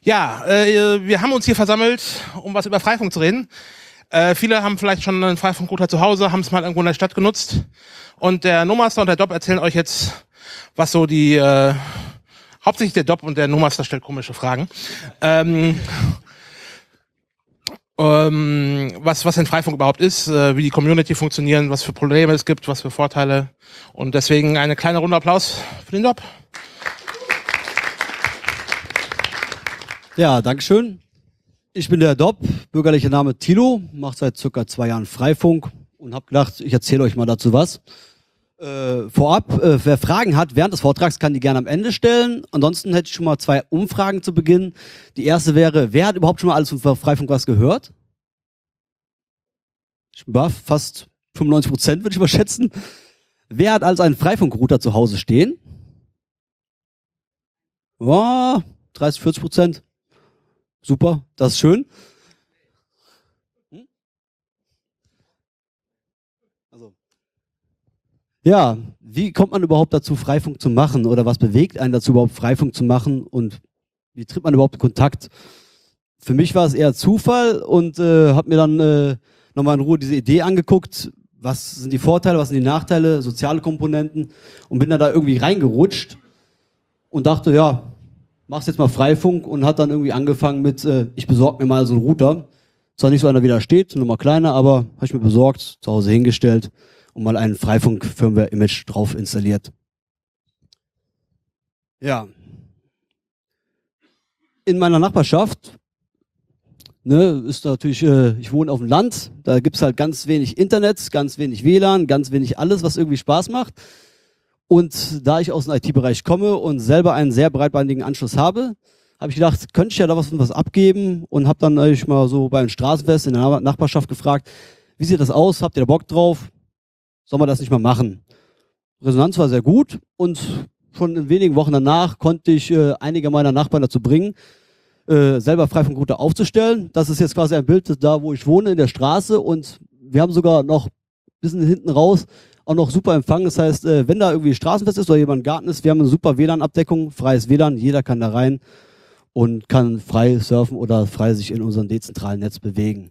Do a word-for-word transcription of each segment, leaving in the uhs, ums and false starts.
Ja, äh, wir haben uns hier versammelt, um was über Freifunk zu reden. Äh, viele haben vielleicht schon einen Freifunkrouter zu Hause, haben es mal irgendwo in der Stadt genutzt. Und der No-Master und der Dob erzählen euch jetzt, was so die, äh, hauptsächlich der Dob und der No-Master stellt komische Fragen. Ähm, ähm, was, was denn Freifunk überhaupt ist, äh, wie die Community funktionieren, was für Probleme es gibt, was für Vorteile. Und deswegen eine kleine Runde Applaus für den Dob. Ja, Dankeschön. Ich bin der Dob, bürgerlicher Name Thilo, mache seit circa zwei Jahren Freifunk und habe gedacht, ich erzähle euch mal dazu was. Äh, vorab, äh, wer Fragen hat während des Vortrags, kann die gerne am Ende stellen. Ansonsten hätte ich schon mal zwei Umfragen zu Beginn. Die erste wäre, wer hat überhaupt schon mal alles von Freifunk was gehört? Ich bin baff, fast fünfundneunzig Prozent würde ich mal schätzen. Wer hat also einen Freifunkrouter zu Hause stehen? Ja, dreißig, vierzig Prozent. Super, das ist schön. Hm? Also. Ja, wie kommt man überhaupt dazu, Freifunk zu machen? Oder was bewegt einen dazu, überhaupt Freifunk zu machen? Und wie tritt man überhaupt in Kontakt? Für mich war es eher Zufall und äh, habe mir dann äh, nochmal in Ruhe diese Idee angeguckt. Was sind die Vorteile, was sind die Nachteile, soziale Komponenten? Und bin dann da irgendwie reingerutscht und dachte, ja, machst jetzt mal Freifunk und hat dann irgendwie angefangen mit, äh, ich besorge mir mal so einen Router. Zwar nicht so einer, wie da steht, nur mal kleiner, aber habe ich mir besorgt, zu Hause hingestellt und mal einen Freifunk-Firmware-Image drauf installiert. Ja. In meiner Nachbarschaft, ne, ist natürlich, äh, ich wohne auf dem Land, da gibt's halt ganz wenig Internet, ganz wenig W L A N, ganz wenig alles, was irgendwie Spaß macht. Und da ich aus dem I T-Bereich komme und selber einen sehr breitbandigen Anschluss habe, habe ich gedacht, könnte ich ja da was, was abgeben und habe dann eigentlich mal so beim Straßenfest in der Nachbarschaft gefragt, wie sieht das aus, habt ihr da Bock drauf, soll man das nicht mal machen? Resonanz war sehr gut und schon in wenigen Wochen danach konnte ich äh, einige meiner Nachbarn dazu bringen, äh, selber Freifunkrouter aufzustellen. Das ist jetzt quasi ein Bild da, wo ich wohne, in der Straße, und wir haben sogar noch ein bisschen hinten raus auch noch super Empfang. Das heißt, äh, wenn da irgendwie Straßenfest ist oder jemand im Garten ist, wir haben eine super W L A N-Abdeckung, freies W L A N, jeder kann da rein und kann frei surfen oder frei sich in unserem dezentralen Netz bewegen.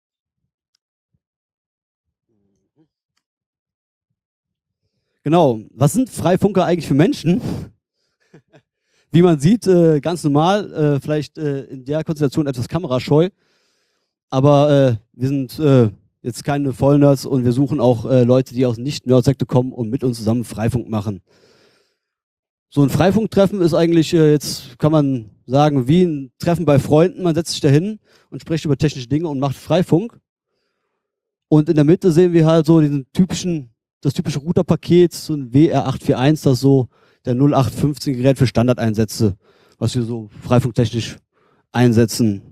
Genau, was sind Freifunker eigentlich für Menschen? Wie man sieht, äh, ganz normal, äh, vielleicht äh, in der Konstellation etwas kamerascheu, aber äh, wir sind äh, jetzt keine Vollnerds und wir suchen auch äh, Leute, die aus Nicht-Nerd-Sektor kommen und mit uns zusammen Freifunk machen. So ein Freifunktreffen ist eigentlich, äh, jetzt kann man sagen, wie ein Treffen bei Freunden. Man setzt sich da hin und spricht über technische Dinge und macht Freifunk. Und in der Mitte sehen wir halt so diesen typischen, das typische Routerpaket, so ein W R acht vier eins, das so der null acht fünfzehn Gerät für Standardeinsätze, was wir so freifunktechnisch einsetzen.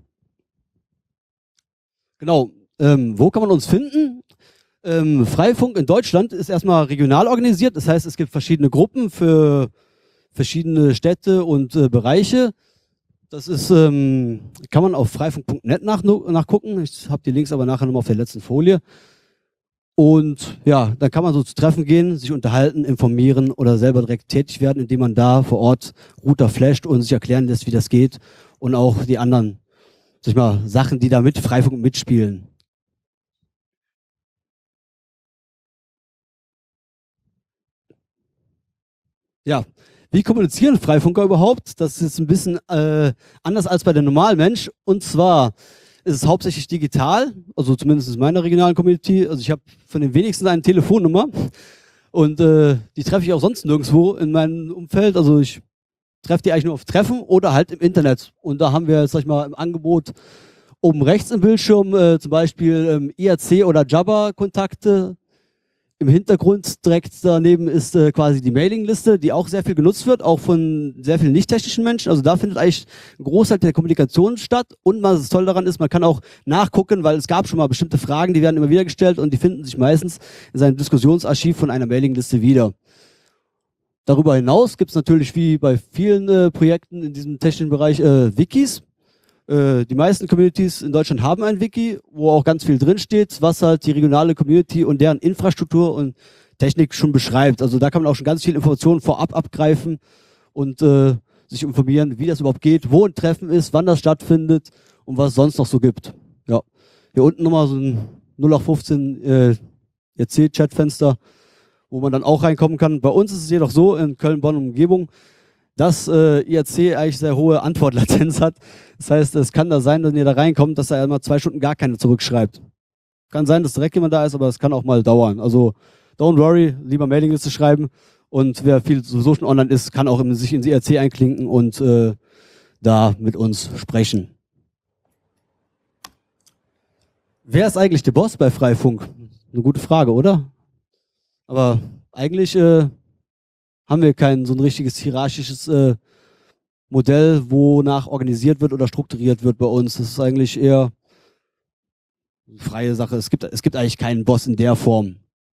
Genau. Ähm, wo kann man uns finden? Ähm, Freifunk in Deutschland ist erstmal regional organisiert. Das heißt, es gibt verschiedene Gruppen für verschiedene Städte und äh, Bereiche. Das ist, ähm, kann man auf freifunk punkt net nach, nachgucken. Ich habe die Links aber nachher nochmal auf der letzten Folie. Und ja, dann kann man so zu Treffen gehen, sich unterhalten, informieren oder selber direkt tätig werden, indem man da vor Ort Router flasht und sich erklären lässt, wie das geht. Und auch die anderen, sag ich mal, Sachen, die da mit Freifunk mitspielen. Ja, wie kommunizieren Freifunker überhaupt? Das ist jetzt ein bisschen äh, anders als bei der normalen Mensch. Und zwar ist es hauptsächlich digital, also zumindest in meiner regionalen Community. Also ich habe von den wenigsten eine Telefonnummer und äh, die treffe ich auch sonst nirgendwo in meinem Umfeld. Also ich treffe die eigentlich nur auf Treffen oder halt im Internet. Und da haben wir, sag ich mal, im Angebot oben rechts im Bildschirm äh, zum Beispiel ähm, I R C oder Jabber-Kontakte. Im Hintergrund direkt daneben ist äh, quasi die Mailingliste, die auch sehr viel genutzt wird, auch von sehr vielen nicht-technischen Menschen. Also da findet eigentlich ein Großteil der Kommunikation statt. Und was toll daran ist, man kann auch nachgucken, weil es gab schon mal bestimmte Fragen, die werden immer wieder gestellt und die finden sich meistens in seinem Diskussionsarchiv von einer Mailingliste wieder. Darüber hinaus gibt es natürlich wie bei vielen äh, Projekten in diesem technischen Bereich äh, Wikis. Die meisten Communities in Deutschland haben ein Wiki, wo auch ganz viel drinsteht, was halt die regionale Community und deren Infrastruktur und Technik schon beschreibt. Also da kann man auch schon ganz viel Informationen vorab abgreifen und äh, sich informieren, wie das überhaupt geht, wo ein Treffen ist, wann das stattfindet und was es sonst noch so gibt. Ja. Hier unten nochmal so ein null acht fünfzehn äh, I R C-Chatfenster, wo man dann auch reinkommen kann. Bei uns ist es jedoch so, in Köln, Bonn und Umgebung, dass äh, I R C eigentlich sehr hohe Antwortlatenz hat. Das heißt, es kann da sein, wenn ihr da reinkommt, dass er mal zwei Stunden gar keine zurückschreibt. Kann sein, dass direkt jemand da ist, aber es kann auch mal dauern. Also don't worry, lieber Mailingliste schreiben. Und wer viel sowieso schon online ist, kann auch in, sich ins I R C einklinken und äh, da mit uns sprechen. Wer ist eigentlich der Boss bei Freifunk? Eine gute Frage, oder? Aber eigentlich äh, haben wir kein so ein richtiges hierarchisches äh, Modell, wonach organisiert wird oder strukturiert wird bei uns. Das ist eigentlich eher eine freie Sache. Es gibt, es gibt eigentlich keinen Boss in der Form.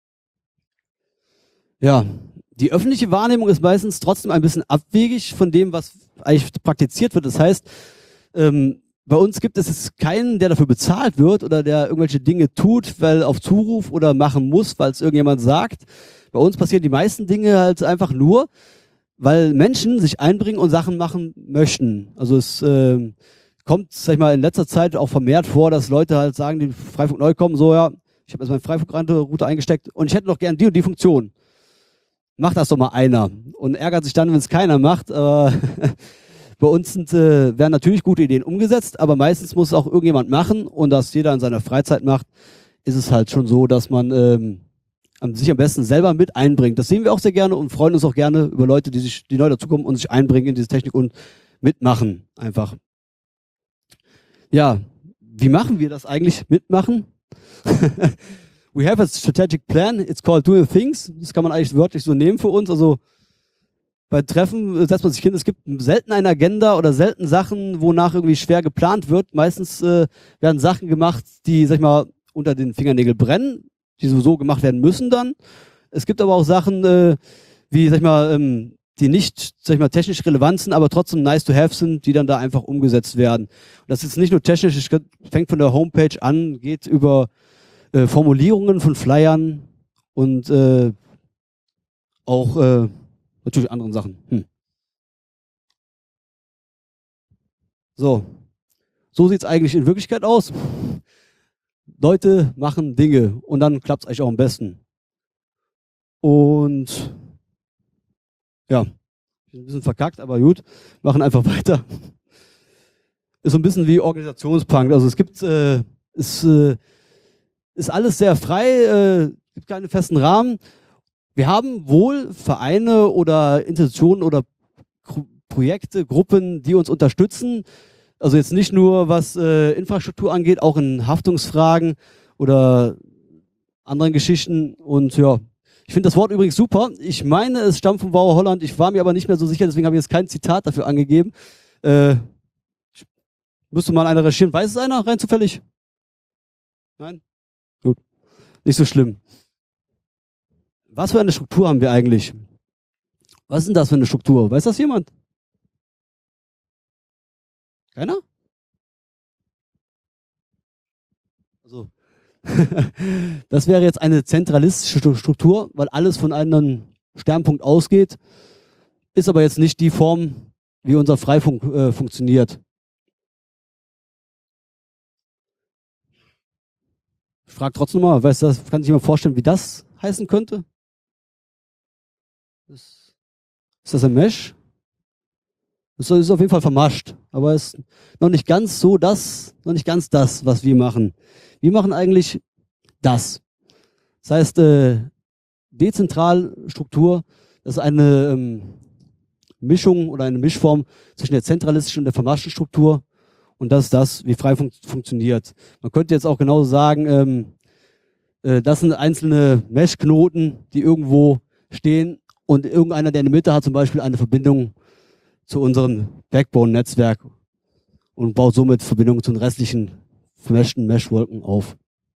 Ja, die öffentliche Wahrnehmung ist meistens trotzdem ein bisschen abwegig von dem, was eigentlich praktiziert wird. Das heißt, ähm, bei uns gibt es jetzt keinen, der dafür bezahlt wird oder der irgendwelche Dinge tut, weil auf Zuruf oder machen muss, weil es irgendjemand sagt. Bei uns passieren die meisten Dinge halt einfach nur, weil Menschen sich einbringen und Sachen machen möchten. Also es äh, kommt, sag ich mal, in letzter Zeit auch vermehrt vor, dass Leute halt sagen, die Freifunk neu kommen, so ja, ich habe jetzt meine Freifunk-Router eingesteckt und ich hätte doch gern die und die Funktion. Macht das doch mal einer. Und ärgert sich dann, wenn es keiner macht. Aber bei uns sind, äh, werden natürlich gute Ideen umgesetzt, aber meistens muss es auch irgendjemand machen und dass jeder in seiner Freizeit macht, ist es halt schon so, dass man ähm, sich am besten selber mit einbringt. Das sehen wir auch sehr gerne und freuen uns auch gerne über Leute, die sich, die neu dazukommen und sich einbringen in diese Technik und mitmachen einfach. Ja, wie machen wir das eigentlich? Mitmachen? We have a strategic plan, it's called doing things. Das kann man eigentlich wörtlich so nehmen für uns. Also bei Treffen setzt man sich hin, es gibt selten eine Agenda oder selten Sachen, wonach irgendwie schwer geplant wird. Meistens äh, werden Sachen gemacht, die, sag ich mal, unter den Fingernägeln brennen, die sowieso gemacht werden müssen dann. Es gibt aber auch Sachen, äh, wie, sag ich mal, ähm, die nicht, sag ich mal, technisch relevant sind, aber trotzdem nice to have sind, die dann da einfach umgesetzt werden. Und das ist nicht nur technisch, es fängt von der Homepage an, geht über äh, Formulierungen von Flyern und äh, auch äh, natürlich anderen Sachen. Hm. So, so sieht es eigentlich in Wirklichkeit aus. Leute machen Dinge und dann klappt es eigentlich auch am besten. Und ja, ein bisschen verkackt, aber gut, machen einfach weiter. Ist so ein bisschen wie Organisationspunk. Also es gibt, äh, ist, äh, ist alles sehr frei, äh, gibt keine festen Rahmen. Wir haben wohl Vereine oder Institutionen oder Projekte, Gruppen, die uns unterstützen. Also jetzt nicht nur was äh, Infrastruktur angeht, auch in Haftungsfragen oder anderen Geschichten. Und ja, ich finde das Wort übrigens super. Ich meine, es stammt von Bauer Holland. Ich war mir aber nicht mehr so sicher, deswegen habe ich jetzt kein Zitat dafür angegeben. Äh, müsste mal einer recherchieren. Weiß es einer rein zufällig? Nein? Gut. Nicht so schlimm. Was für eine Struktur haben wir eigentlich? Was ist denn das für eine Struktur? Weiß das jemand? Keiner? Also, das wäre jetzt eine zentralistische Struktur, weil alles von einem Sternpunkt ausgeht, ist aber jetzt nicht die Form, wie unser Freifunk äh, funktioniert. Ich frage trotzdem mal, weißt du, das kann sich jemand vorstellen, wie das heißen könnte? Ist, ist das ein Mesh? Das ist auf jeden Fall vermascht, aber es ist noch nicht ganz so das, noch nicht ganz das, was wir machen. Wir machen eigentlich das. Das heißt, äh, Dezentralstruktur, das ist eine ähm, Mischung oder eine Mischform zwischen der zentralistischen und der vermaschten Struktur. Und das ist das, wie Freifunk funktioniert. Man könnte jetzt auch genauso sagen, ähm, äh, das sind einzelne Mesh-Knoten, die irgendwo stehen und irgendeiner, der in der Mitte hat zum Beispiel eine Verbindung zu unserem Backbone-Netzwerk und baut somit Verbindungen zu den restlichen vermeshten Mesh-Wolken auf.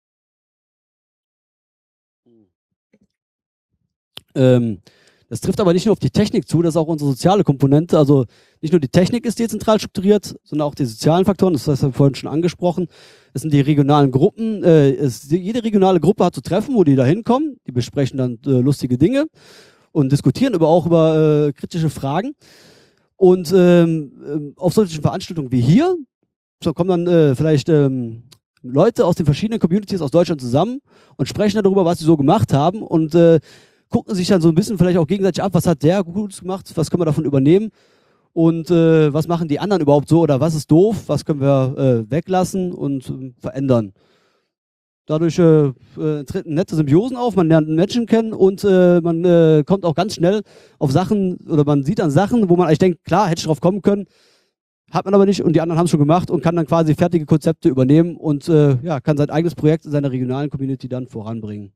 Ähm, das trifft aber nicht nur auf die Technik zu, das ist auch unsere soziale Komponente. Also nicht nur die Technik ist dezentral strukturiert, sondern auch die sozialen Faktoren, das hast du vorhin schon angesprochen. Es sind die regionalen Gruppen. Äh, es, jede regionale Gruppe hat zu Treffen, wo die da hinkommen. Die besprechen dann äh, lustige Dinge und diskutieren aber auch über äh, kritische Fragen. Und ähm, ähm, auf solchen Veranstaltungen wie hier, so kommen dann äh, vielleicht ähm, Leute aus den verschiedenen Communities aus Deutschland zusammen und sprechen darüber, was sie so gemacht haben und äh, gucken sich dann so ein bisschen vielleicht auch gegenseitig ab, was hat der Gutes gemacht, was können wir davon übernehmen und äh, was machen die anderen überhaupt so oder was ist doof, was können wir äh, weglassen und äh, verändern. Dadurch äh, äh, treten nette Symbiosen auf, man lernt Menschen kennen und äh, man äh, kommt auch ganz schnell auf Sachen oder man sieht an Sachen, wo man eigentlich denkt, klar, hätte ich drauf kommen können, hat man aber nicht und die anderen haben es schon gemacht und kann dann quasi fertige Konzepte übernehmen und äh, ja, kann sein eigenes Projekt in seiner regionalen Community dann voranbringen.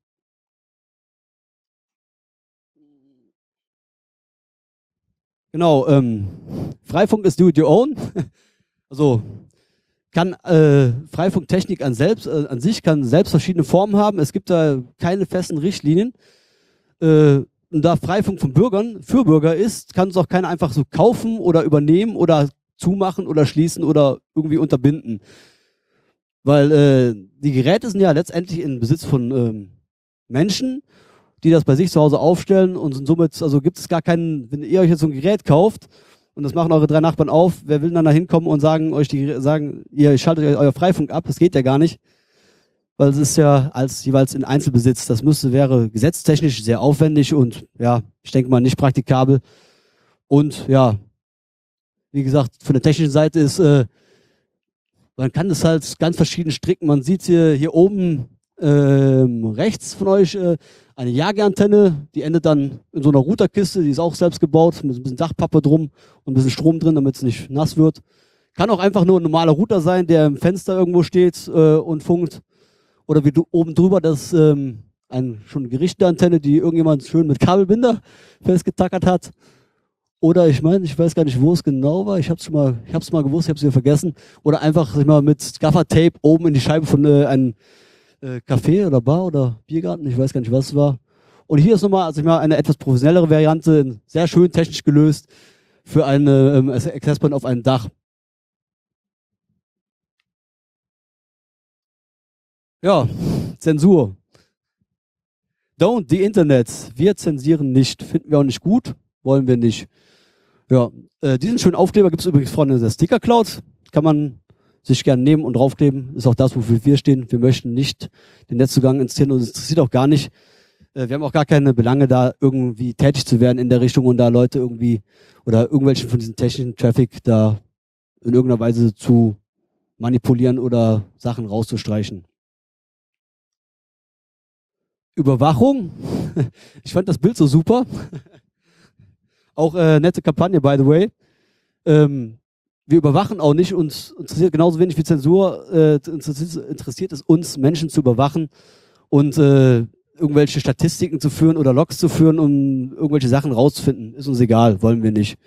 Genau, ähm, Freifunk ist do it your own. Also kann äh, Freifunktechnik an, selbst, äh, an sich kann selbst verschiedene Formen haben. Es gibt da keine festen Richtlinien. Äh, und da Freifunk von Bürgern für Bürger ist, kann es auch keiner einfach so kaufen oder übernehmen oder zumachen oder schließen oder irgendwie unterbinden. Weil äh, die Geräte sind ja letztendlich in Besitz von ähm, Menschen, die das bei sich zu Hause aufstellen und sind somit, also gibt es gar keinen, wenn ihr euch jetzt so ein Gerät kauft, und das machen eure drei Nachbarn auf, wer will dann da hinkommen und sagen euch die sagen, ihr schaltet euer Freifunk ab, das geht ja gar nicht. Weil es ist ja als jeweils in Einzelbesitz. Das müsste, wäre gesetztechnisch sehr aufwendig und ja, ich denke mal nicht praktikabel. Und ja, wie gesagt, von der technischen Seite ist, äh, man kann das halt ganz verschieden stricken. Man sieht hier, hier oben ähm, rechts von euch äh, eine Jagerantenne, die endet dann in so einer Routerkiste, die ist auch selbst gebaut, mit ein bisschen Dachpappe drum und ein bisschen Strom drin, damit es nicht nass wird. Kann auch einfach nur ein normaler Router sein, der im Fenster irgendwo steht äh, und funkt. Oder wie du oben drüber, das ähm, eine schon gerichtete Antenne, die irgendjemand schön mit Kabelbinder festgetackert hat. Oder ich meine, ich weiß gar nicht, wo es genau war. Ich habe es mal, ich habe es mal gewusst, ich habe es wieder vergessen. Oder einfach sag ich mal, mit Gaffer-Tape oben in die Scheibe von äh, einem äh, Café oder Bar oder Biergarten. Ich weiß gar nicht, was es war. Und hier ist nochmal, also ich mal, eine etwas professionellere Variante, sehr schön technisch gelöst für eine ähm, Access Point auf einem Dach. Ja, Zensur. Don't the Internet. Wir zensieren nicht. Finden wir auch nicht gut. Wollen wir nicht. Ja, äh, diesen schönen Aufkleber gibt es übrigens vorne in der Sticker Cloud. Kann man sich gerne nehmen und draufkleben. Ist auch das, wofür wir stehen. Wir möchten nicht den Netzzugang inszenieren und es interessiert auch gar nicht. Äh, wir haben auch gar keine Belange, da irgendwie tätig zu werden in der Richtung und da Leute irgendwie oder irgendwelchen von diesen technischen Traffic da in irgendeiner Weise zu manipulieren oder Sachen rauszustreichen. Überwachung. Ich fand das Bild so super. Auch äh, nette Kampagne, by the way. Ähm, wir überwachen auch nicht, uns interessiert genauso wenig wie Zensur, äh, interessiert, interessiert es uns, Menschen zu überwachen und äh, irgendwelche Statistiken zu führen oder Logs zu führen, um irgendwelche Sachen rauszufinden. Ist uns egal, wollen wir nicht.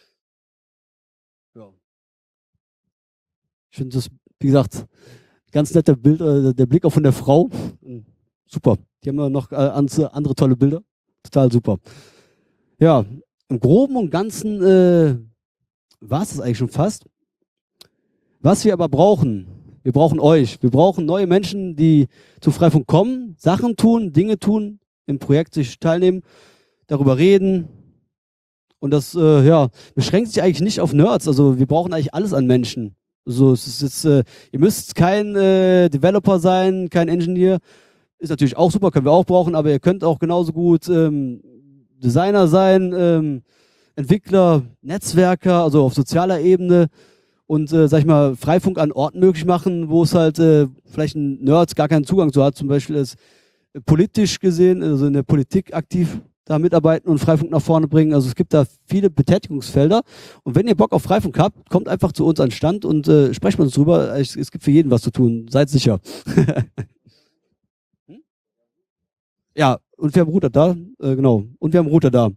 Ja. Ich finde das, wie gesagt, ganz netter Bild, äh, der Blick auch von der Frau. Super. Die haben ja noch äh, andere tolle Bilder. Total super. Ja, im Groben und Ganzen äh, war es das eigentlich schon fast. Was wir aber brauchen, wir brauchen euch. Wir brauchen neue Menschen, die zu Freifunk kommen, Sachen tun, Dinge tun, im Projekt sich teilnehmen, darüber reden. Und das äh, ja, beschränkt sich eigentlich nicht auf Nerds. Also wir brauchen eigentlich alles an Menschen. Also es ist jetzt, äh, ihr müsst kein äh, Developer sein, kein Engineer. Ist natürlich auch super, können wir auch brauchen, aber ihr könnt auch genauso gut ähm, Designer sein, ähm, Entwickler, Netzwerker, also auf sozialer Ebene und, äh, sag ich mal, Freifunk an Orten möglich machen, wo es halt äh, vielleicht ein Nerd gar keinen Zugang zu hat, zum Beispiel ist äh, politisch gesehen, also in der Politik aktiv da mitarbeiten und Freifunk nach vorne bringen. Also es gibt da viele Betätigungsfelder und wenn ihr Bock auf Freifunk habt, kommt einfach zu uns an den Stand und äh, sprecht mit uns drüber. Es, es gibt für jeden was zu tun, seid sicher. Ja, und wir haben Router da, äh, genau. Und wir haben Router da.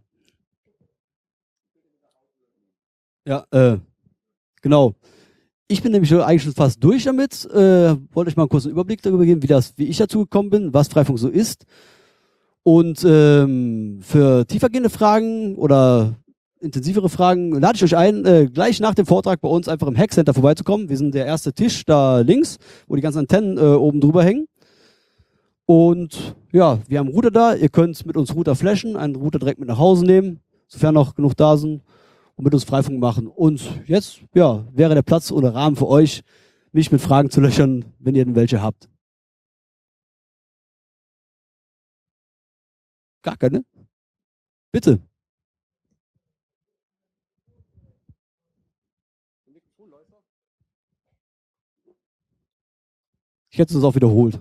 Ja, äh, genau. Ich bin nämlich eigentlich schon fast durch damit. Äh, wollte euch mal einen kurzen Überblick darüber geben, wie das, wie ich dazu gekommen bin, was Freifunk so ist. Und ähm, für tiefergehende Fragen oder intensivere Fragen lade ich euch ein, äh, gleich nach dem Vortrag bei uns einfach im Hackcenter vorbeizukommen. Wir sind der erste Tisch da links, wo die ganzen Antennen äh, oben drüber hängen. Und ja, wir haben einen Router da. Ihr könnt mit uns Router flashen, einen Router direkt mit nach Hause nehmen, sofern noch genug da sind. und mit uns Freifunk machen. Und jetzt, ja, wäre der Platz oder Rahmen für euch, mich mit Fragen zu löchern, wenn ihr denn welche habt. Gar keine? Bitte. Ich hätte es auch wiederholt.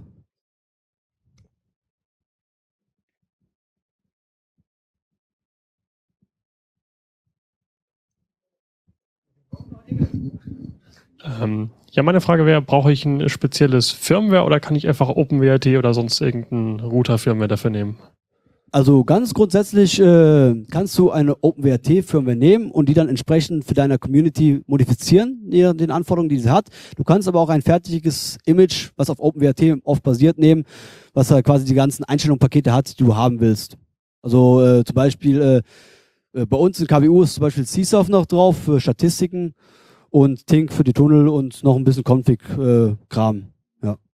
Ähm, ja, meine Frage wäre, brauche ich ein spezielles Firmware oder kann ich einfach OpenWrt oder sonst irgendeinen Router-Firmware dafür nehmen? Also ganz grundsätzlich äh, kannst du eine OpenWrt-Firmware nehmen und die dann entsprechend für deine Community modifizieren, je den Anforderungen, die sie hat. Du kannst aber auch ein fertiges Image, was auf OpenWrt oft basiert, nehmen, was halt quasi die ganzen Einstellungspakete hat, die du haben willst. Also äh, zum Beispiel äh, bei uns in K W U ist zum Beispiel C S O F noch drauf für Statistiken und Tink für die Tunnel und noch ein bisschen Config-Kram. Äh, ja.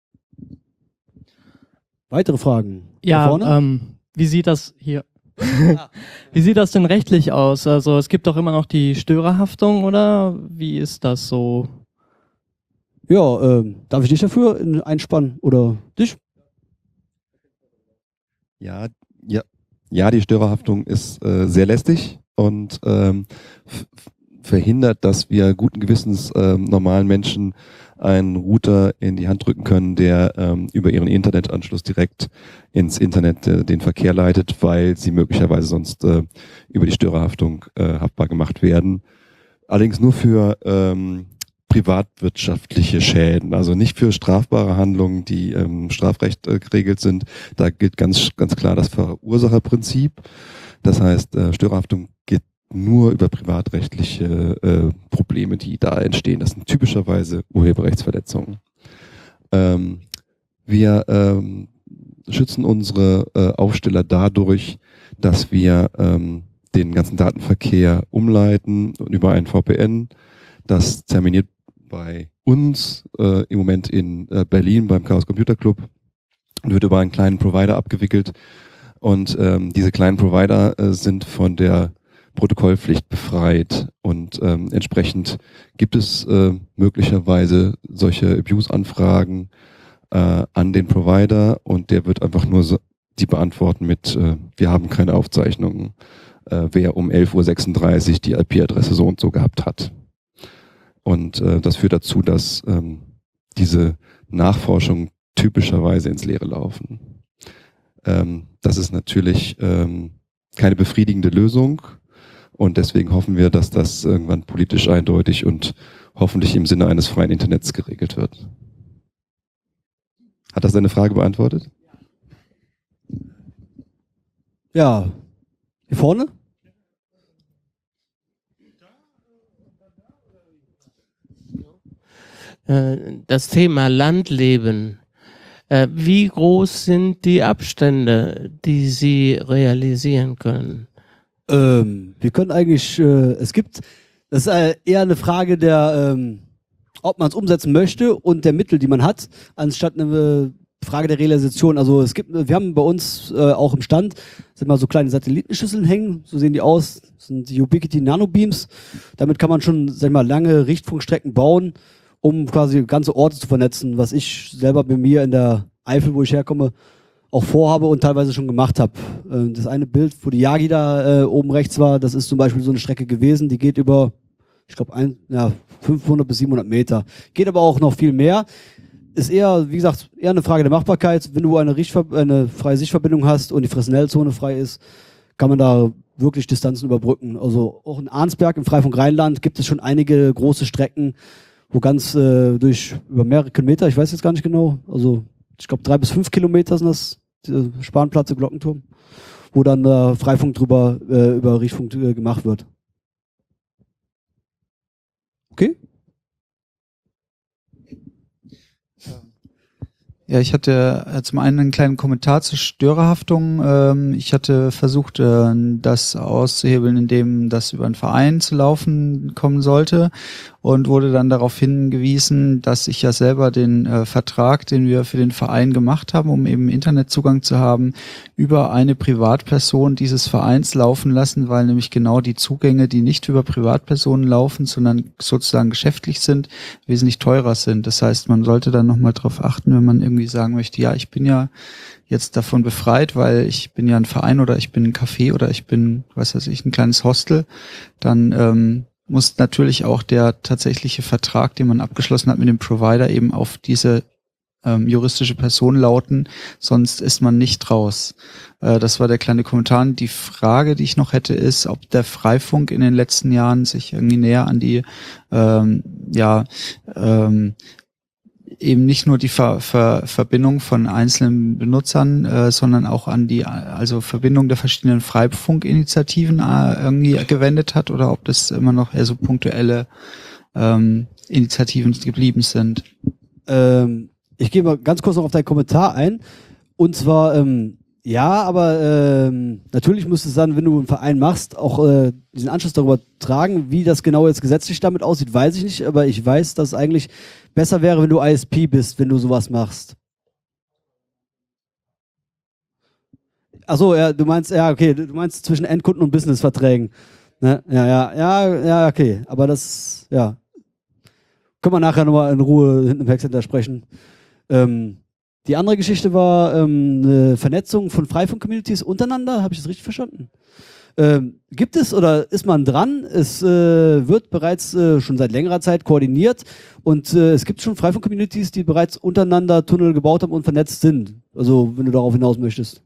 Weitere Fragen? Ja, ähm, wie sieht das hier? Wie sieht das denn rechtlich aus? Also es gibt doch immer noch die Störerhaftung, oder? Wie ist das so? Ja, ähm, darf ich dich dafür einspannen oder dich? Ja, ja, ja, die Störerhaftung ist äh, sehr lästig und ähm, verhindert, dass wir guten Gewissens ähm, normalen Menschen einen Router in die Hand drücken können, der ähm, über ihren Internetanschluss direkt ins Internet äh, den Verkehr leitet, weil sie möglicherweise sonst äh, über die Störerhaftung äh, haftbar gemacht werden. Allerdings nur für ähm, privatwirtschaftliche Schäden, also nicht für strafbare Handlungen, die im Strafrecht äh, geregelt sind. Da gilt ganz, ganz klar das Verursacherprinzip. Das heißt, äh, Störerhaftung geht nur über privatrechtliche äh, Probleme, die da entstehen. Das sind typischerweise Urheberrechtsverletzungen. Ähm, wir ähm, schützen unsere äh, Aufsteller dadurch, dass wir ähm, den ganzen Datenverkehr umleiten und über ein V P N. Das terminiert bei uns äh, im Moment in äh, Berlin beim Chaos Computer Club und wird über einen kleinen Provider abgewickelt. Und ähm, diese kleinen Provider äh, sind von der Protokollpflicht befreit und ähm, entsprechend gibt es äh, möglicherweise solche Abuse-Anfragen äh, an den Provider und der wird einfach nur so, die beantworten mit äh, wir haben keine Aufzeichnungen, äh, wer um elf Uhr sechsunddreißig die I P-Adresse so und so gehabt hat. Und äh, das führt dazu, dass ähm, diese Nachforschungen typischerweise ins Leere laufen. Ähm, das ist natürlich ähm, keine befriedigende Lösung. Und deswegen hoffen wir, dass das irgendwann politisch eindeutig und hoffentlich im Sinne eines freien Internets geregelt wird. Hat das deine Frage beantwortet? Ja. Hier vorne? Das Thema Landleben. Wie groß sind die Abstände, die Sie realisieren können? Ähm, wir können eigentlich, äh, es gibt, das ist äh, eher eine Frage der, ähm, ob man es umsetzen möchte und der Mittel, die man hat, anstatt eine Frage der Realisation. Also es gibt, wir haben bei uns äh, auch im Stand, sind mal so kleine Satellitenschüsseln hängen, so sehen die aus, das sind die Ubiquiti Nanobeams. Damit kann man schon, sag ich mal, lange Richtfunkstrecken bauen, um quasi ganze Orte zu vernetzen, was ich selber bei mir in der Eifel, wo ich herkomme, auch vorhabe und teilweise schon gemacht habe. Das eine Bild, wo die Yagi da äh, oben rechts war, das ist zum Beispiel so eine Strecke gewesen, die geht über, ich glaube, ja, fünfhundert bis siebenhundert Meter. Geht aber auch noch viel mehr. Ist eher, wie gesagt, eher eine Frage der Machbarkeit. Wenn du eine, Richtver- eine freie Sichtverbindung hast und die Fresnel-Zone frei ist, kann man da wirklich Distanzen überbrücken. Also auch in Arnsberg im Freifunk Rheinland gibt es schon einige große Strecken, wo ganz äh, durch über mehrere Kilometer, ich weiß jetzt gar nicht genau, also ich glaube drei bis fünf Kilometer sind das, Spanplatz, Glockenturm, wo dann äh, Freifunk drüber äh, über Richtfunk äh, gemacht wird. Okay? Ja, ich hatte äh, zum einen einen kleinen Kommentar zur Störerhaftung. Ähm, ich hatte versucht, äh, das auszuhebeln, indem das über einen Verein zu laufen kommen sollte. und wurde dann darauf hingewiesen, dass ich ja selber den äh, Vertrag, den wir für den Verein gemacht haben, um eben Internetzugang zu haben, über eine Privatperson dieses Vereins laufen lassen, weil nämlich genau die Zugänge, die nicht über Privatpersonen laufen, sondern sozusagen geschäftlich sind, wesentlich teurer sind. Das heißt, man sollte dann nochmal drauf achten, wenn man irgendwie sagen möchte, ja, ich bin ja jetzt davon befreit, weil ich bin ja ein Verein oder ich bin ein Café oder ich bin, was weiß ich, ein kleines Hostel, dann ähm, muss natürlich auch der tatsächliche Vertrag, den man abgeschlossen hat mit dem Provider, eben auf diese ähm, juristische Person lauten, sonst ist man nicht raus. Äh, das war der kleine Kommentar. Die Frage, die ich noch hätte, ist, ob der Freifunk in den letzten Jahren sich irgendwie näher an die ähm, ja ähm, eben nicht nur die Ver, Ver, Verbindung von einzelnen Benutzern, äh, sondern auch an die also Verbindung der verschiedenen Freifunkinitiativen äh, irgendwie gewendet hat oder ob das immer noch eher so punktuelle ähm, Initiativen geblieben sind. Ähm, ich gehe mal ganz kurz noch auf deinen Kommentar ein. Und zwar, ähm, ja, aber ähm, natürlich musst du es dann, wenn du einen Verein machst, auch äh, diesen Anschluss darüber tragen, wie das genau jetzt gesetzlich damit aussieht, weiß ich nicht, aber ich weiß, dass es eigentlich besser wäre, wenn du I S P bist, wenn du sowas machst. Achso, ja, du meinst, ja, okay, du meinst zwischen Endkunden und Businessverträgen. Ne? Ja, ja, ja, ja, okay, aber das, ja. Können wir nachher nochmal in Ruhe hinten im Hackcenter sprechen. Ähm, Die andere Geschichte war ähm, eine Vernetzung von Freifunk-Communities untereinander. Habe ich das richtig verstanden? Ähm, gibt es oder ist man dran? Es äh, wird bereits äh, schon seit längerer Zeit koordiniert und äh, es gibt schon Freifunk-Communities, die bereits untereinander Tunnel gebaut haben und vernetzt sind. Also wenn du darauf hinaus möchtest.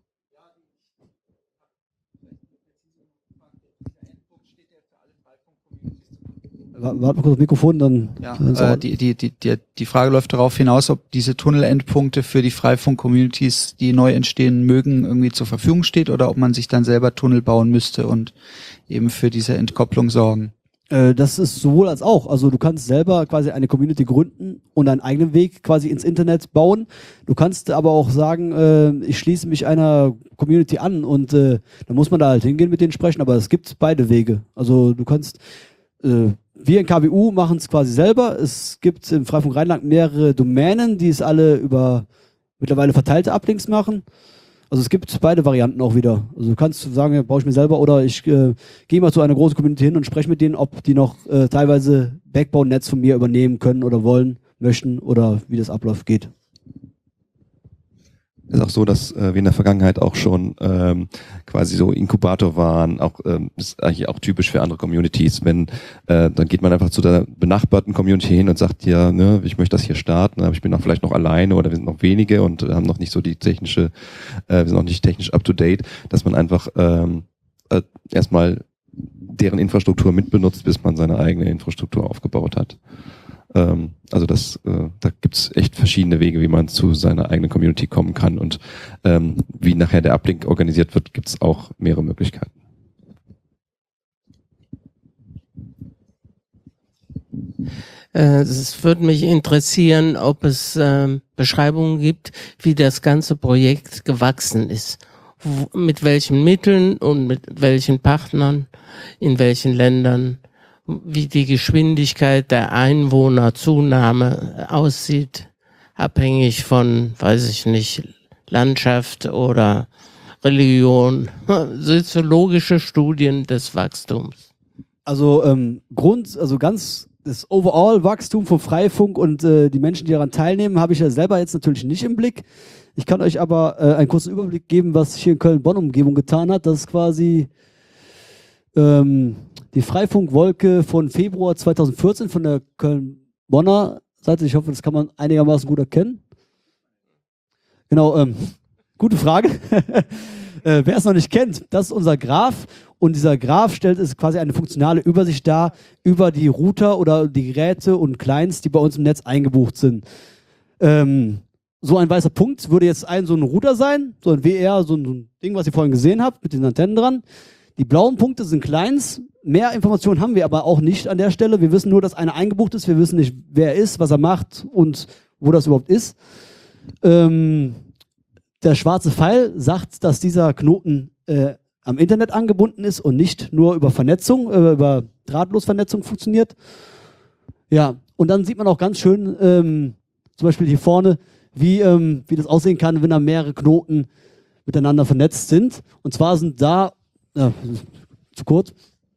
Warte mal kurz das Mikrofon, dann... Ja, äh, die, die, die, die, die Frage läuft darauf hinaus, ob diese Tunnelendpunkte für die Freifunk-Communities, die neu entstehen mögen, irgendwie zur Verfügung steht oder ob man sich dann selber Tunnel bauen müsste und eben für diese Entkopplung sorgen. Äh, das ist sowohl als auch. Also du kannst selber quasi eine Community gründen und einen eigenen Weg quasi ins Internet bauen. Du kannst aber auch sagen, äh, ich schließe mich einer Community an und äh, dann muss man da halt hingehen mit denen sprechen, aber es gibt beide Wege. Also du kannst... Äh, Wir in K W U machen es quasi selber. Es gibt im Freifunk Rheinland mehrere Domänen, die es alle über mittlerweile verteilte Uplinks machen. Also es gibt beide Varianten auch wieder. Also du kannst sagen, ja, baue ich mir selber oder ich äh, gehe mal zu einer großen Community hin und spreche mit denen, ob die noch äh, teilweise Backbone-Netz von mir übernehmen können oder wollen, möchten oder wie das abläuft geht. ist auch so, dass äh, wir in der Vergangenheit auch schon ähm, quasi so Inkubator waren, auch ähm, ist eigentlich auch typisch für andere Communities, wenn äh, dann geht man einfach zu der benachbarten Community hin und sagt, ja, ne, ich möchte das hier starten, aber ich bin auch vielleicht noch alleine oder wir sind noch wenige und äh, haben noch nicht so die technische, äh, wir sind noch nicht technisch up to date, dass man einfach ähm, äh, erstmal deren Infrastruktur mitbenutzt, bis man seine eigene Infrastruktur aufgebaut hat. Ähm, also das, äh, da gibt's echt verschiedene Wege, wie man zu seiner eigenen Community kommen kann, und ähm, wie nachher der Uplink organisiert wird, gibt's auch mehrere Möglichkeiten. Es würde mich interessieren, ob es äh, Beschreibungen gibt, wie das ganze Projekt gewachsen ist. Wo, mit welchen Mitteln und mit welchen Partnern, in welchen Ländern, wie die Geschwindigkeit der Einwohnerzunahme aussieht, abhängig von, weiß ich nicht, Landschaft oder Religion, soziologische Studien des Wachstums. Also ähm, Grund, also ganz das Overall-Wachstum vom Freifunk und äh, die Menschen, die daran teilnehmen, habe ich ja selber jetzt natürlich nicht im Blick. Ich kann euch aber äh, einen kurzen Überblick geben, was sich hier in Köln-Bonn-Umgebung getan hat. Das ist quasi ähm, die Freifunkwolke von Februar zweitausendvierzehn von der Köln-Bonner Seite. Ich hoffe, das kann man einigermaßen gut erkennen. Genau, ähm, gute Frage. äh, wer es noch nicht kennt, das ist unser Graph. Und dieser Graph stellt es quasi eine funktionale Übersicht dar über die Router oder die Geräte und Clients, die bei uns im Netz eingebucht sind. Ähm, so ein weißer Punkt würde jetzt ein so ein Router sein, so ein W R, so ein, so ein Ding, was ihr vorhin gesehen habt, mit den Antennen dran. Die blauen Punkte sind Clients. Mehr Informationen haben wir aber auch nicht an der Stelle. Wir wissen nur, dass einer eingebucht ist. Wir wissen nicht, wer er ist, was er macht und wo das überhaupt ist. Ähm, der schwarze Pfeil sagt, dass dieser Knoten äh, am Internet angebunden ist und nicht nur über Vernetzung, äh, über Drahtlosvernetzung funktioniert. Ja, und dann sieht man auch ganz schön, ähm, zum Beispiel hier vorne, wie, ähm, wie das aussehen kann, wenn da mehrere Knoten miteinander vernetzt sind. Und zwar sind da, äh, zu kurz,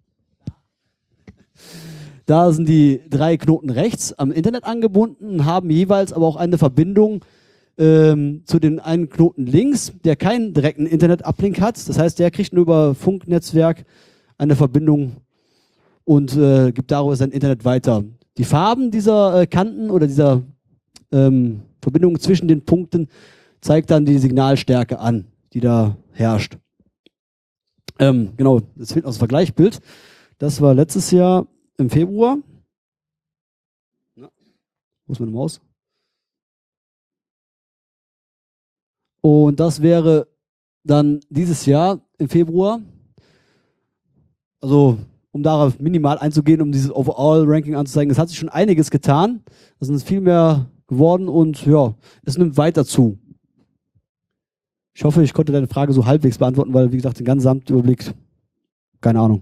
da sind die drei Knoten rechts am Internet angebunden, haben jeweils aber auch eine Verbindung ähm, zu den einen Knoten links, der keinen direkten Internet-Uplink hat. Das heißt, der kriegt nur über Funknetzwerk eine Verbindung und äh, gibt darüber sein Internet weiter. Die Farben dieser äh, Kanten oder dieser ähm, Verbindung zwischen den Punkten zeigt dann die Signalstärke an, die da herrscht. Ähm, genau, das fehlt noch das Vergleichsbild. Das war letztes Jahr im Februar. Ja. Wo ist meine Maus? Und das wäre dann dieses Jahr im Februar. Also, um darauf minimal einzugehen, um dieses Overall-Ranking anzuzeigen, es hat sich schon einiges getan. Es sind viel mehr geworden und ja, es nimmt weiter zu. Ich hoffe, ich konnte deine Frage so halbwegs beantworten, weil, wie gesagt, den ganzen Gesamtüberblick, keine Ahnung.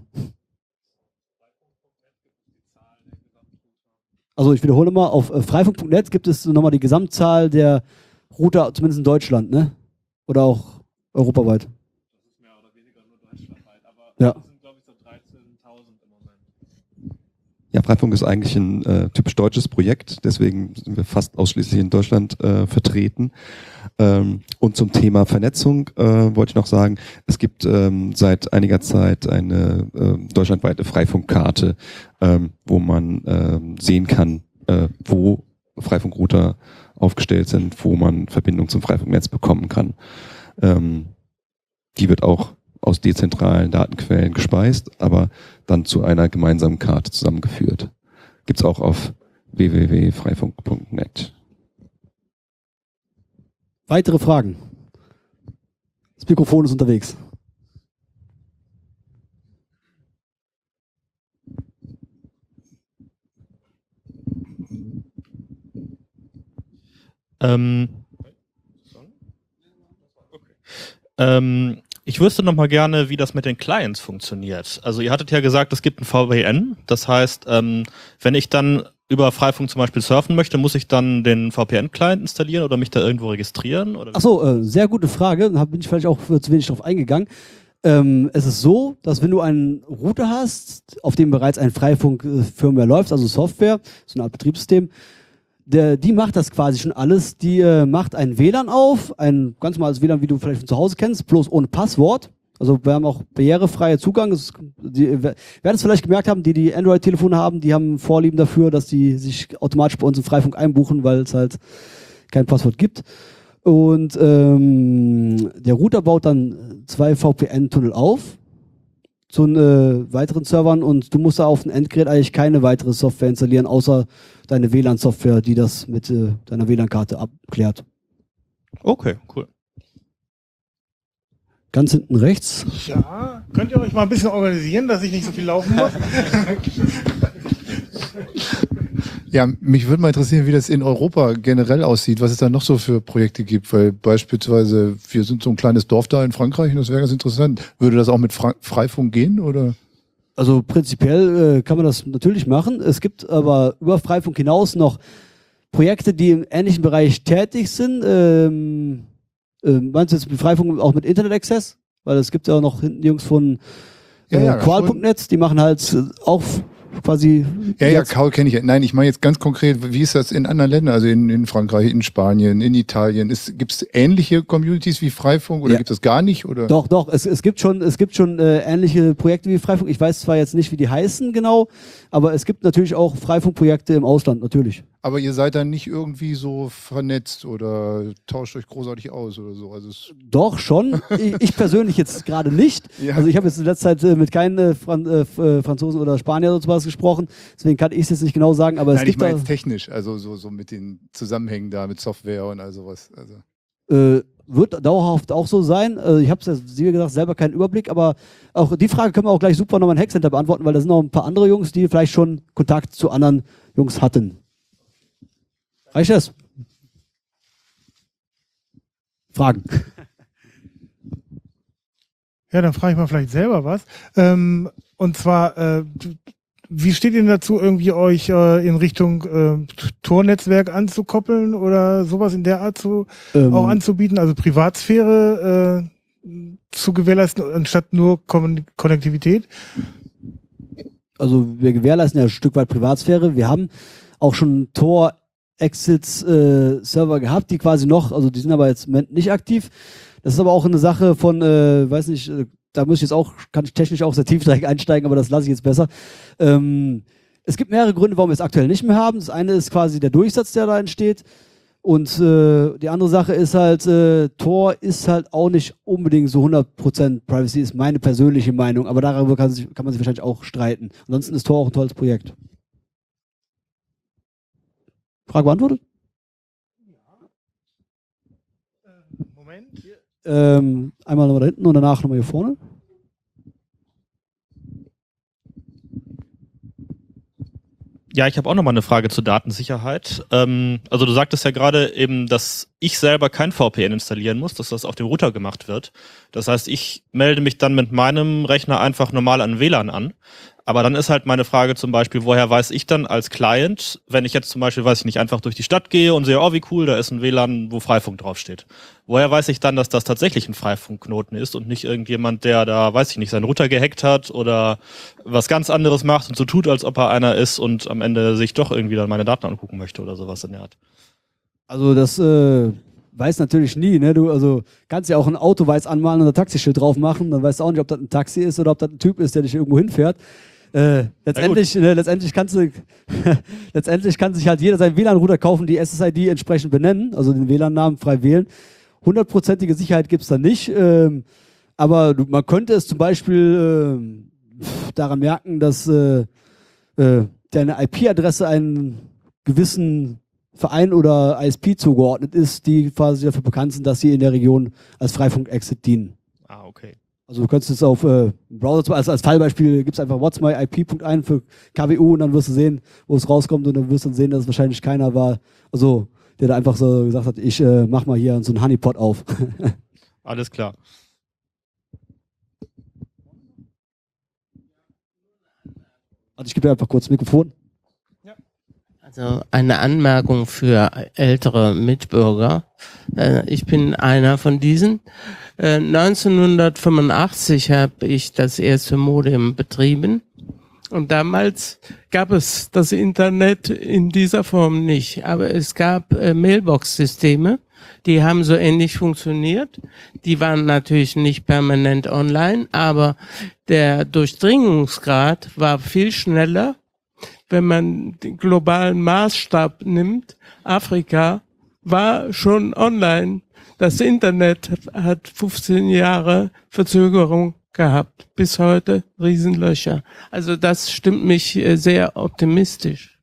Also ich wiederhole mal, auf freifunk punkt net gibt es nochmal die Gesamtzahl der Router, zumindest in Deutschland, ne? Oder auch europaweit. Das ist mehr oder weniger nur deutschlandweit, aber ja. Das sind, glaube ich, so dreizehntausend im Moment. Ja, Freifunk ist eigentlich ein äh, typisch deutsches Projekt, deswegen sind wir fast ausschließlich in Deutschland äh, vertreten. Ähm, und zum Thema Vernetzung äh, wollte ich noch sagen, es gibt ähm, seit einiger Zeit eine äh, deutschlandweite Freifunkkarte, ähm, wo man ähm, sehen kann, äh, wo Freifunkrouter aufgestellt sind, wo man Verbindung zum Freifunknetz bekommen kann. Ähm, die wird auch aus dezentralen Datenquellen gespeist, aber dann zu einer gemeinsamen Karte zusammengeführt. Gibt's auch auf w w w punkt freifunk punkt net. Weitere Fragen? Das Mikrofon ist unterwegs. Ähm, ähm, ich wüsste noch mal gerne, wie das mit den Clients funktioniert. Also ihr hattet ja gesagt, es gibt ein V P N. Das heißt, ähm, wenn ich dann über Freifunk zum Beispiel surfen möchte, muss ich dann den V P N-Client installieren oder mich da irgendwo registrieren? Oder Ach so, äh, sehr gute Frage. Da bin ich vielleicht auch zu wenig drauf eingegangen. Ähm, es ist so, dass wenn du einen Router hast, auf dem bereits ein Freifunk-Firmware läuft, also Software, so eine Art Betriebssystem, der, die macht das quasi schon alles. Die äh, macht ein W L A N auf, ein ganz normales W L A N, wie du vielleicht von zu Hause kennst, bloß ohne Passwort. Also wir haben auch barrierefreie Zugang. Das, die werden es vielleicht gemerkt haben, die die Android-Telefone haben, die haben Vorlieben dafür, dass die sich automatisch bei uns im Freifunk einbuchen, weil es halt kein Passwort gibt. Und ähm, der Router baut dann zwei V P N-Tunnel auf zu äh, weiteren Servern und du musst da auf dem Endgerät eigentlich keine weitere Software installieren, außer deine W L A N-Software, die das mit äh, deiner W L A N-Karte abklärt. Okay, cool. Ganz hinten rechts. Ja, könnt ihr euch mal ein bisschen organisieren, dass ich nicht so viel laufen muss? Ja, mich würde mal interessieren, wie das in Europa generell aussieht, was es da noch so für Projekte gibt, weil beispielsweise wir sind so ein kleines Dorf da in Frankreich und das wäre ganz interessant. Würde das auch mit Fra- Freifunk gehen oder? Also prinzipiell äh, kann man das natürlich machen. Es gibt aber über Freifunk hinaus noch Projekte, die im ähnlichen Bereich tätig sind. Ähm, äh, meinst du jetzt mit Freifunk auch mit Internet Access? Weil es gibt ja auch noch hinten Jungs von äh, Ja, ja, Qual punkt net, die machen halt äh, auch quasi... Ja, ja, jetzt- Kaul kenne ich ja. Nein, ich meine jetzt ganz konkret, wie ist das in anderen Ländern, also in, in Frankreich, in Spanien, in Italien? Gibt es ähnliche Communities wie Freifunk oder Ja. gibt es gar nicht? Oder? Doch, doch, es, es gibt schon, es gibt schon äh, ähnliche Projekte wie Freifunk. Ich weiß zwar jetzt nicht, wie die heißen genau, aber es gibt natürlich auch Freifunkprojekte im Ausland, natürlich. Aber ihr seid dann nicht irgendwie so vernetzt oder tauscht euch großartig aus oder so. Also es Doch, schon. Ich, ich persönlich jetzt gerade nicht. Ja. Also ich habe jetzt in letzter Zeit äh, mit keinen äh, Fran äh, F- äh, Franzosen oder Spaniern oder sowas gesprochen, deswegen kann ich es jetzt nicht genau sagen, aber es Nein, ich gibt meine da... jetzt technisch, also so, so mit den Zusammenhängen da, mit Software und all sowas. Also. Äh, wird dauerhaft auch so sein. Äh, ich habe es, wie gesagt, selber keinen Überblick, aber auch die Frage können wir auch gleich super nochmal in Hackcenter beantworten, weil da sind noch ein paar andere Jungs, die vielleicht schon Kontakt zu anderen Jungs hatten. Reicht das? Fragen? Ja, dann frage ich mal vielleicht selber was. Ähm, und zwar, äh, wie steht ihr dazu, irgendwie euch äh, in Richtung äh, Tor-Netzwerk anzukoppeln oder sowas in der Art zu, Ähm. auch anzubieten, also Privatsphäre äh, zu gewährleisten, anstatt nur Kon Konnektivität? Also wir gewährleisten ja ein Stück weit Privatsphäre. Wir haben auch schon Tor-Exits-Server äh, gehabt, die quasi noch, also die sind aber jetzt im Moment nicht aktiv. Das ist aber auch eine Sache von, äh, weiß nicht, äh, da muss ich jetzt auch, kann ich technisch auch sehr tief direkt einsteigen, aber das lasse ich jetzt besser. Ähm, es gibt mehrere Gründe, warum wir es aktuell nicht mehr haben. Das eine ist quasi der Durchsatz, der da entsteht. Und äh, die andere Sache ist halt, äh, Tor ist halt auch nicht unbedingt so hundert Prozent Privacy, ist meine persönliche Meinung, aber darüber kann, sich, kann man sich wahrscheinlich auch streiten. Ansonsten ist Tor auch ein tolles Projekt. Frage beantwortet? Moment. Ähm, einmal nochmal da hinten und danach nochmal hier vorne. Ja, ich habe auch nochmal eine Frage zur Datensicherheit. Ähm, also du sagtest ja gerade eben, dass ich selber kein V P N installieren muss, dass das auf dem Router gemacht wird. Das heißt, ich melde mich dann mit meinem Rechner einfach normal an W L A N an. Aber dann ist halt meine Frage zum Beispiel, woher weiß ich dann als Client, wenn ich jetzt zum Beispiel, weiß ich nicht, einfach durch die Stadt gehe und sehe, oh wie cool, da ist ein W L A N, wo Freifunk draufsteht. Woher weiß ich dann, dass das tatsächlich ein Freifunkknoten ist und nicht irgendjemand, der da, weiß ich nicht, seinen Router gehackt hat oder was ganz anderes macht und so tut, als ob er einer ist und am Ende sich doch irgendwie dann meine Daten angucken möchte oder sowas in der Art. Also das äh, weiß natürlich nie, ne? Du also kannst ja auch ein Auto weiß anmalen und ein Taxischild drauf machen, dann weißt du auch nicht, ob das ein Taxi ist oder ob das ein Typ ist, der dich irgendwo hinfährt. Äh, letztendlich, äh, letztendlich kannst du, letztendlich kann sich halt jeder seinen W L A N-Router kaufen, die S S I D entsprechend benennen, also den W L A N-Namen frei wählen. Hundertprozentige Sicherheit gibt's da nicht, ähm, aber du, man könnte es zum Beispiel äh, daran merken, dass äh, äh, deine I P-Adresse einen gewissen Verein oder I S P zugeordnet ist, die quasi dafür bekannt sind, dass sie in der Region als Freifunk-Exit dienen. Ah, okay. Also du könntest es auf äh, Browser, also als Fallbeispiel gibst einfach what's my I P Punkt ein für K W U und dann wirst du sehen, wo es rauskommt und dann wirst du sehen, dass es wahrscheinlich keiner war, also der da einfach so gesagt hat, ich äh, mach mal hier so einen Honeypot auf. Alles klar. Also ich gebe dir einfach kurz das Mikrofon. Also eine Anmerkung für ältere Mitbürger. Äh, ich bin einer von diesen. Äh, neunzehnhundertfünfundachtzig habe ich das erste Modem betrieben. Und damals gab es das Internet in dieser Form nicht. Aber es gab äh, Mailbox-Systeme, die haben so ähnlich funktioniert. Die waren natürlich nicht permanent online, aber der Durchdringungsgrad war viel schneller. Wenn man den globalen Maßstab nimmt, Afrika war schon online. Das Internet hat fünfzehn Jahre Verzögerung gehabt. Bis heute Riesenlöcher. Also das stimmt mich sehr optimistisch.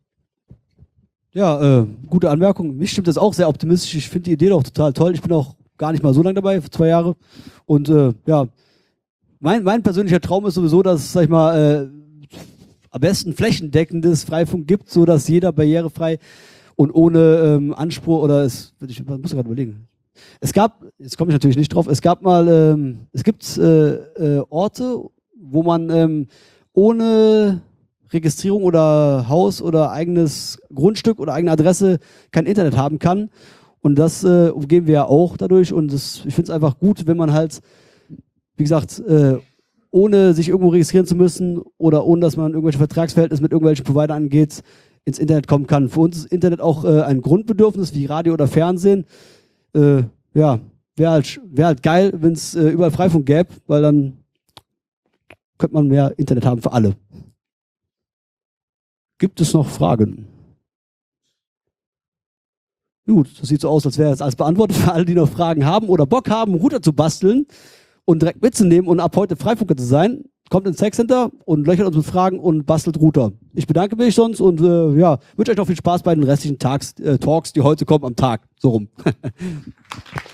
Ja, äh, gute Anmerkung. Mich stimmt das auch sehr optimistisch. Ich finde die Idee doch total toll. Ich bin auch gar nicht mal so lange dabei, für zwei Jahre. Und äh, ja, mein, mein persönlicher Traum ist sowieso, dass, sag ich mal, äh, am besten flächendeckendes Freifunk gibt, so dass jeder barrierefrei und ohne ähm, Anspruch oder es, ich muss gerade überlegen. Es gab, jetzt komme ich natürlich nicht drauf, es gab mal, ähm, es gibt äh, äh, Orte, wo man ähm, ohne Registrierung oder Haus oder eigenes Grundstück oder eigene Adresse kein Internet haben kann. Und das äh, umgehen wir ja auch dadurch. Und das, ich finde es einfach gut, wenn man halt, wie gesagt, äh, ohne sich irgendwo registrieren zu müssen oder ohne, dass man irgendwelche Vertragsverhältnisse mit irgendwelchen Providern angeht, ins Internet kommen kann. Für uns ist Internet auch äh, ein Grundbedürfnis, wie Radio oder Fernsehen. Äh, ja, wäre halt, wär halt geil, wenn es äh, überall Freifunk gäbe, weil dann könnte man mehr Internet haben für alle. Gibt es noch Fragen? Gut, das sieht so aus, als wäre jetzt alles beantwortet für alle, die noch Fragen haben oder Bock haben, Router zu basteln und direkt mitzunehmen und ab heute Freifunker zu sein. Kommt ins Tech Center und löchert uns mit Fragen und bastelt Router. Ich bedanke mich sonst und äh, ja, wünsche euch noch viel Spaß bei den restlichen Tags, äh, Talks, die heute kommen am Tag. So rum.